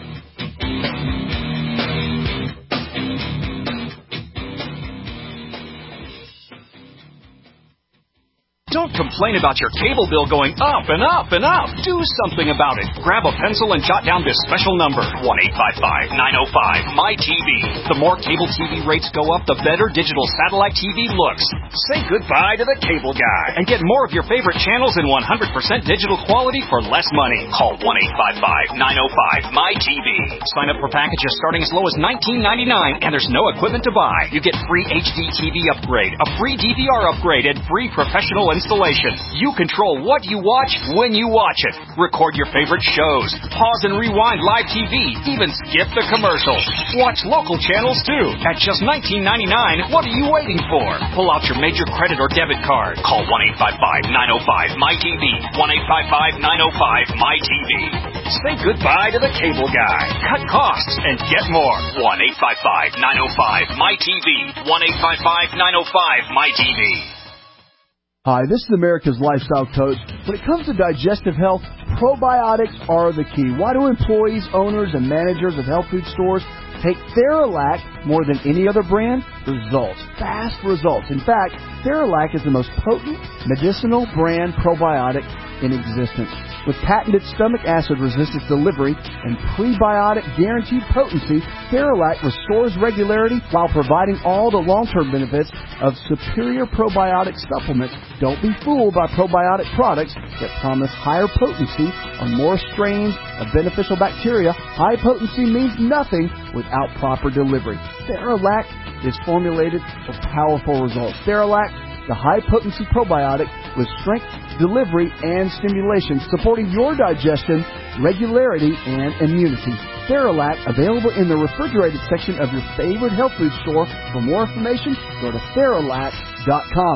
Don't complain about your cable bill going up and up and up. Do something about it. Grab a pencil and jot down this special number, 1-855-905-MY-TV. The more cable TV rates go up, the better digital satellite TV looks. Say goodbye to the cable guy and get more of your favorite channels in 100% digital quality for less money. Call 1-855-905-MY-TV. Sign up for packages starting as low as $19.99, and there's no equipment to buy. You get free HD TV upgrade, a free DVR upgrade, and free professional installation. You control what you watch when you watch it. Record your favorite shows. Pause and rewind live TV. Even skip the commercials. Watch local channels too. At just $19.99, what are you waiting for? Pull out your major credit or debit card. Call 1-855-905-MY-TV. 1-855-905-MY-TV. Say goodbye to the cable guy. Cut costs and get more. 1-855-905-MY-TV. 1-855-905-MY-TV. Hi, this is America's Lifestyle Coach. When it comes to digestive health, probiotics are the key. Why do employees, owners, and managers of health food stores take Theralac more than any other brand? Results. Fast results. In fact, Theralac is the most potent medicinal brand probiotic in existence. With patented stomach acid resistance delivery and prebiotic guaranteed potency, Theralac restores regularity while providing all the long-term benefits of superior probiotic supplements. Don't be fooled by probiotic products that promise higher potency or more strains of beneficial bacteria. High potency means nothing without proper delivery. Theralac is formulated for powerful results. Theralac, the high-potency probiotic with strength, delivery, and stimulation, supporting your digestion, regularity, and immunity. Theralac, available in the refrigerated section of your favorite health food store. For more information, go to Theralac.com.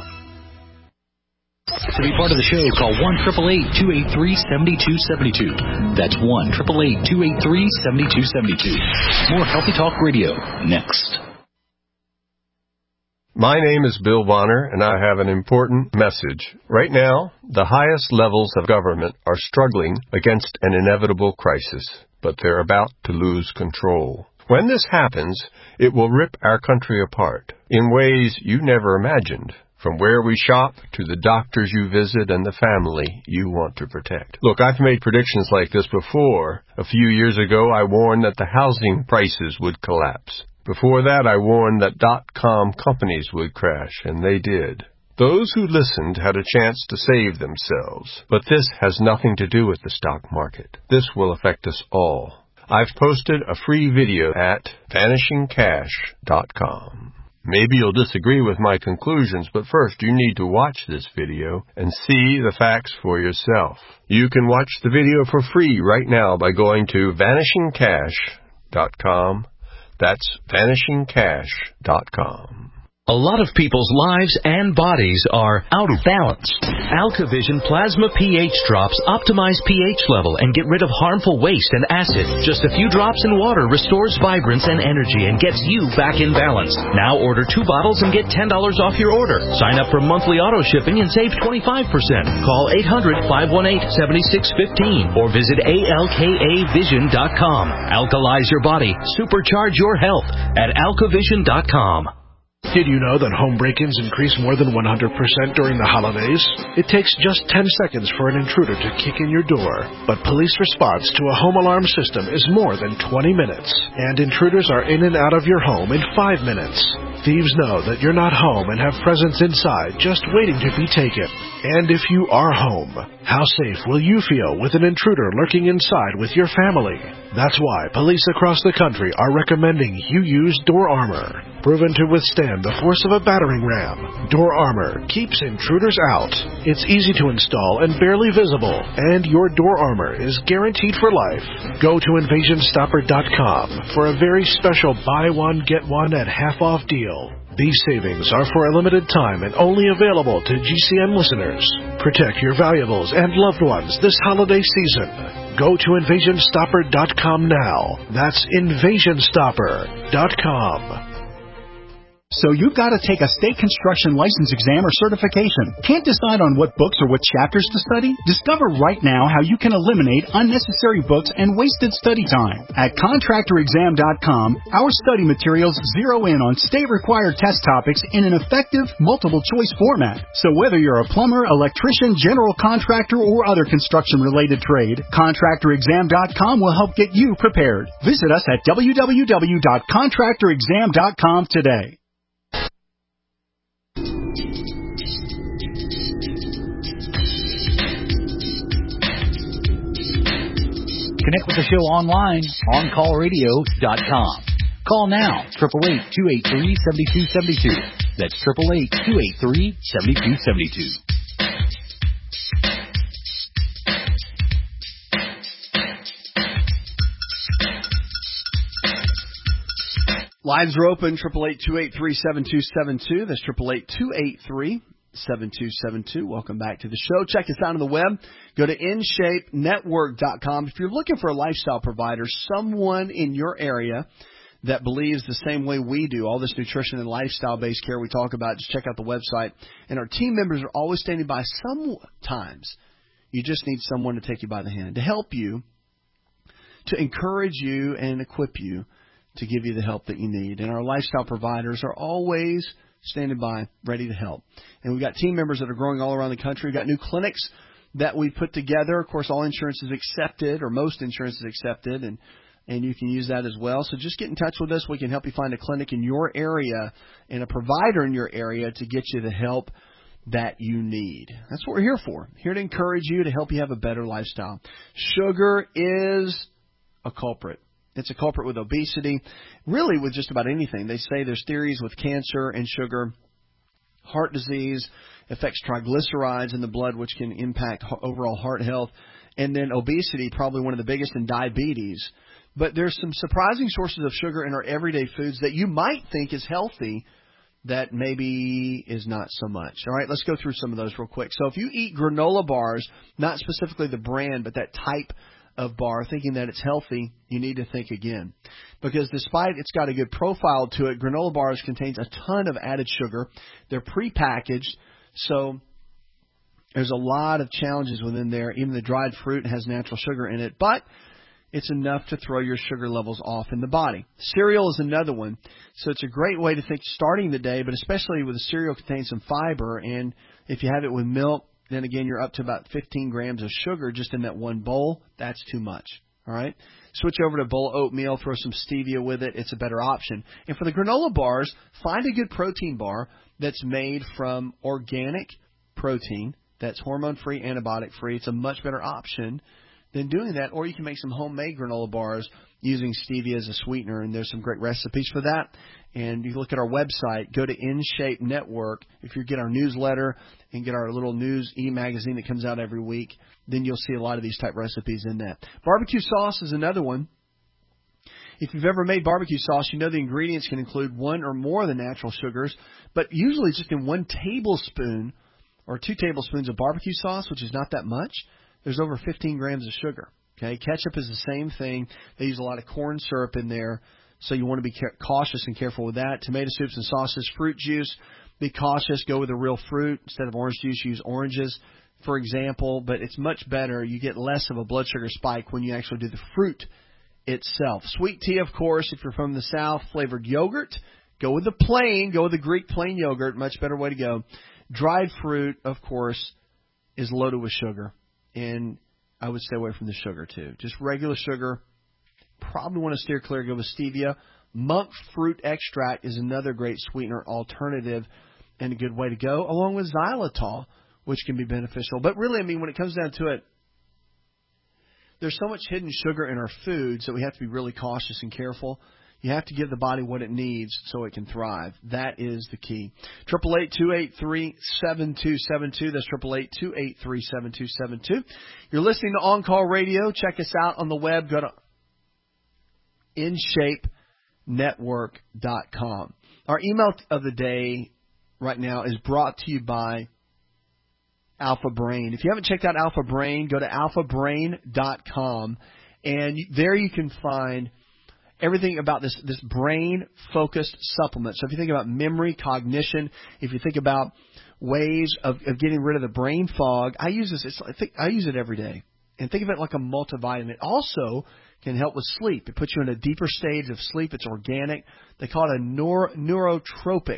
To be part of the show, call 1-888-283-7272. That's 1-888-283-7272. More Healthy Talk Radio, next. My name is Bill Bonner, and I have an important message. Right now, the highest levels of government are struggling against an inevitable crisis, but they're about to lose control. When this happens, it will rip our country apart in ways you never imagined. From where we shop to the doctors you visit and the family you want to protect. Look, I've made predictions like this before. A few years ago, I warned that the housing prices would collapse. Before that, I warned that .com companies would crash, and they did. Those who listened had a chance to save themselves. But this has nothing to do with the stock market. This will affect us all. I've posted a free video at vanishingcash.com. Maybe you'll disagree with my conclusions, but first you need to watch this video and see the facts for yourself. You can watch the video for free right now by going to vanishingcash.com. That's vanishingcash.com. A lot of people's lives and bodies are out of balance. AlkaVision Plasma pH drops optimize pH level and get rid of harmful waste and acid. Just a few drops in water restores vibrance and energy and gets you back in balance. Now order 2 bottles and get $10 off your order. Sign up for monthly auto shipping and save 25%. Call 800-518-7615 or visit alkavision.com. Alkalize your body. Supercharge your health at alkavision.com. Did you know that home break-ins increase more than 100% during the holidays? It takes just 10 seconds for an intruder to kick in your door, but police response to a home alarm system is more than 20 minutes, and intruders are in and out of your home in 5 minutes. Thieves know that you're not home and have presents inside just waiting to be taken. And if you are home, how safe will you feel with an intruder lurking inside with your family? That's why police across the country are recommending you use Door Armor. Proven to withstand the force of a battering ram, Door Armor keeps intruders out. It's easy to install and barely visible, and your Door Armor is guaranteed for life. Go to InvasionStopper.com for a very special buy one, get one at half-off deal. These savings are for a limited time and only available to GCN listeners. Protect your valuables and loved ones this holiday season. Go to InvasionStopper.com now. That's InvasionStopper.com. So you've got to take a state construction license exam or certification. Can't decide on what books or what chapters to study? Discover right now how you can eliminate unnecessary books and wasted study time. At ContractorExam.com, our study materials zero in on state-required test topics in an effective, multiple-choice format. So whether you're a plumber, electrician, general contractor, or other construction-related trade, ContractorExam.com will help get you prepared. Visit us at www.contractorexam.com today. Connect with the show online, OnCallRadio.com. Call now, 888-283-7272. That's 888-283-7272. Lines are open, 888-283-7272. That's 888-283-7272. Welcome back to the show. Check us out on the web. Go to InShapeNetwork.com. If you're looking for a lifestyle provider, someone in your area that believes the same way we do, all this nutrition and lifestyle-based care we talk about, just check out the website. And our team members are always standing by. Sometimes you just need someone to take you by the hand, to help you, to encourage you and equip you to give you the help that you need. And our lifestyle providers are always standing by, ready to help. And we've got team members that are growing all around the country. We've got new clinics that we've put together. Of course, all insurance is accepted, or most insurance is accepted, and you can use that as well. So just get in touch with us. We can help you find a clinic in your area and a provider in your area to get you the help that you need. That's what we're here for. Here to encourage you, to help you have a better lifestyle. Sugar is a culprit. It's a culprit with obesity, really with just about anything. They say there's theories with cancer and sugar, heart disease, affects triglycerides in the blood, which can impact overall heart health, and then obesity, probably one of the biggest, in diabetes. But there's some surprising sources of sugar in our everyday foods that you might think is healthy that maybe is not so much. All right, let's go through some of those real quick. So if you eat granola bars, not specifically the brand, but that type of bar, thinking that it's healthy, you need to think again. Because despite it's got a good profile to it, granola bars contains a ton of added sugar. They're prepackaged, so there's a lot of challenges within there. Even the dried fruit has natural sugar in it, but it's enough to throw your sugar levels off in the body. Cereal is another one. So it's a great way to think starting the day, but especially with the cereal contains some fiber, and if you have it with milk, then again, you're up to about 15 grams of sugar just in that one bowl. That's too much. All right? Switch over to a bowl of oatmeal, throw some stevia with it. It's a better option. And for the granola bars, find a good protein bar that's made from organic protein that's hormone-free, antibiotic-free. It's a much better option than doing that. Or you can make some homemade granola bars using stevia as a sweetener, and there's some great recipes for that. And you can look at our website, go to InShape Network. If you get our newsletter and get our little news e-magazine that comes out every week, then you'll see a lot of these type recipes in that. Barbecue sauce is another one. If you've ever made barbecue sauce, you know the ingredients can include one or more of the natural sugars, but usually just in 1 tablespoon or 2 tablespoons of barbecue sauce, which is not that much, there's over 15 grams of sugar. Okay, ketchup is the same thing. They use a lot of corn syrup in there, so you want to be cautious and careful with that. Tomato soups and sauces, fruit juice, be cautious. Go with the real fruit. Instead of orange juice, use oranges, for example. But it's much better. You get less of a blood sugar spike when you actually do the fruit itself. Sweet tea, of course, if you're from the South. Flavored yogurt, go with the plain. Go with the Greek plain yogurt. Much better way to go. Dried fruit, of course, is loaded with sugar. And I would stay away from the sugar, too. Just regular sugar. Probably want to steer clear, go with stevia. Monk fruit extract is another great sweetener alternative and a good way to go, along with xylitol, which can be beneficial. But really, I mean, when it comes down to it, there's so much hidden sugar in our foods that we have to be really cautious and careful. You have to give the body what it needs so it can thrive. That is the key. 888-283-7272. That's 888-283-7272. You're listening to On Call Radio. Check us out on the web. Go to InShapeNetwork.com. Our email of the day right now is brought to you by Alpha Brain. If you haven't checked out Alpha Brain, go to alphabrain.com, and there you can find everything about this brain-focused supplement. So if you think about memory, cognition, if you think about ways of getting rid of the brain fog, I use this. I use it every day. And think of it like a multivitamin. It also can help with sleep. It puts you in a deeper stage of sleep. It's organic. They call it a neurotropic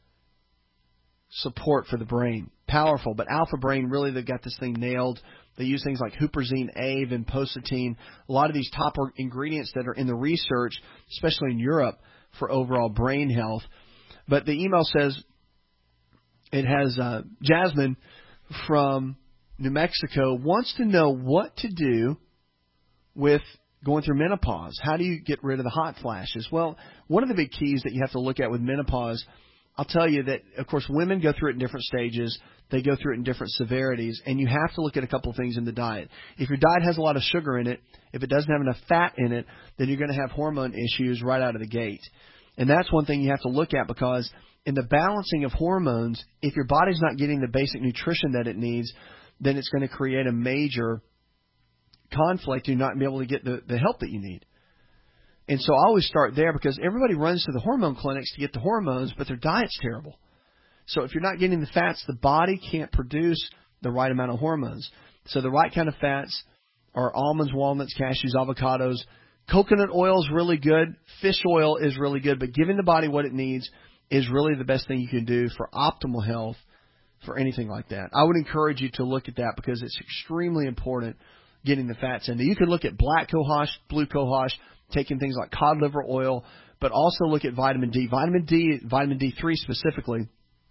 support for the brain. Powerful. But Alpha Brain, really, they've got this thing nailed. They use things like huperzine A, vinpocetine, a lot of these top ingredients that are in the research, especially in Europe, for overall brain health. But the email says it has Jasmine from New Mexico wants to know what to do with going through menopause. How do you get rid of the hot flashes? Well, one of the big keys that you have to look at with menopause, I'll tell you that, of course, women go through it in different stages. They go through it in different severities, and you have to look at a couple of things in the diet. If your diet has a lot of sugar in it, if it doesn't have enough fat in it, then you're going to have hormone issues right out of the gate. And that's one thing you have to look at, because in the balancing of hormones, if your body's not getting the basic nutrition that it needs, then it's going to create a major conflict. You're not going to be able to get the help that you need. And so I always start there, because everybody runs to the hormone clinics to get the hormones, but their diet's terrible. So if you're not getting the fats, the body can't produce the right amount of hormones. So the right kind of fats are almonds, walnuts, cashews, avocados. Coconut oil is really good. Fish oil is really good. But giving the body what it needs is really the best thing you can do for optimal health for anything like that. I would encourage you to look at that, because it's extremely important getting the fats in there. You can look at black cohosh, blue cohosh, taking things like cod liver oil, but also look at vitamin D. Vitamin D3 specifically,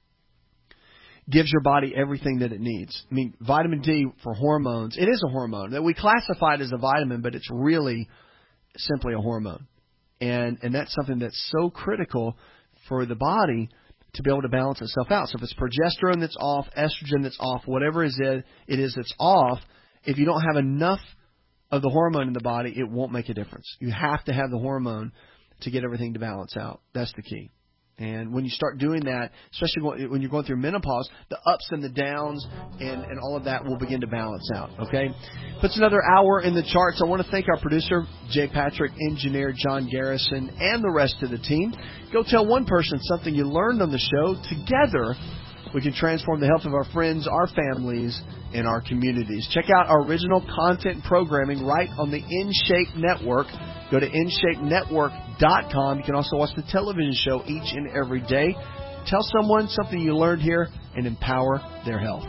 gives your body everything that it needs. I mean, vitamin D for hormones, it is a hormone. That we classify it as a vitamin, but it's really simply a hormone. And that's something that's so critical for the body to be able to balance itself out. So if it's progesterone that's off, estrogen that's off, whatever it is that's off, if you don't have enough of the hormone in the body, it won't make a difference. You have to have the hormone to get everything to balance out. That's the key. And when you start doing that, especially when you're going through menopause, the ups and the downs and all of that will begin to balance out, okay? Puts another hour in the charts. I want to thank our producer, Jay Patrick, engineer John Garrison, and the rest of the team. Go tell one person something you learned on the show. Together, we can transform the health of our friends, our families, and our communities. Check out our original content programming right on the InShape Network. Go to InShapeNetwork.com. You can also watch the television show each and every day. Tell someone something you learned here and empower their health.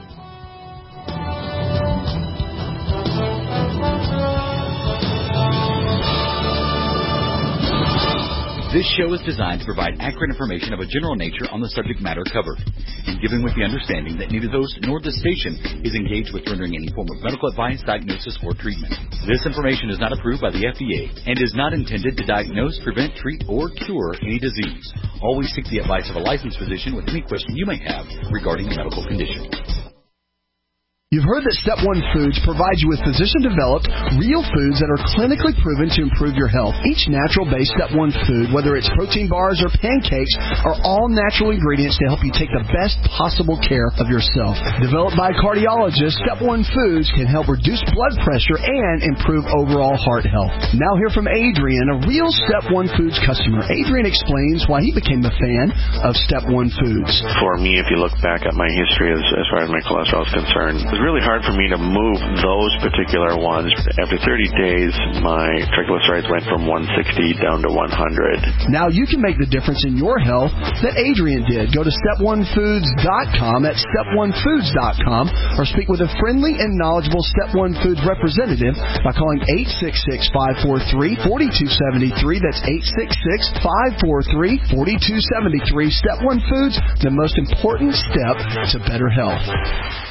This show is designed to provide accurate information of a general nature on the subject matter covered, and given with the understanding that neither the host nor the station is engaged with rendering any form of medical advice, diagnosis, or treatment. This information is not approved by the FDA and is not intended to diagnose, prevent, treat, or cure any disease. Always seek the advice of a licensed physician with any question you may have regarding a medical condition. You've heard that Step 1 Foods provides you with physician-developed, real foods that are clinically proven to improve your health. Each natural-based Step 1 food, whether it's protein bars or pancakes, are all natural ingredients to help you take the best possible care of yourself. Developed by cardiologists, Step 1 Foods can help reduce blood pressure and improve overall heart health. Now hear from Adrian, a real Step 1 Foods customer. Adrian explains why he became a fan of Step 1 Foods. For me, if you look back at my history as far as my cholesterol is concerned, really hard for me to move those particular ones. After 30 days, my triglycerides went from 160 down to 100. Now you can make the difference in your health that Adrian did. Go to step1foods.com, that's step1foods.com, or speak with a friendly and knowledgeable Step 1 Foods representative by calling 866-543-4273. That's 866-543-4273. Step 1 Foods, the most important step to better health.